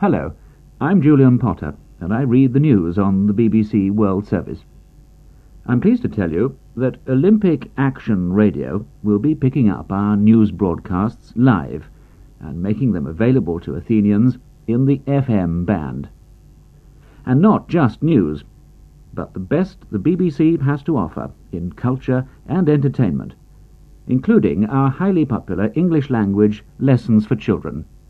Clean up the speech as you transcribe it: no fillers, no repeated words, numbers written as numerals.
Hello, I'm Julian Potter, and I read the news on the BBC World Service. I'm pleased to tell you that Olympic Action Radio will be picking up our news broadcasts live and making them available to Athenians in the FM band. And not just news, but the best the BBC has to offer in culture and entertainment, including our highly popular English language Lessons for Children.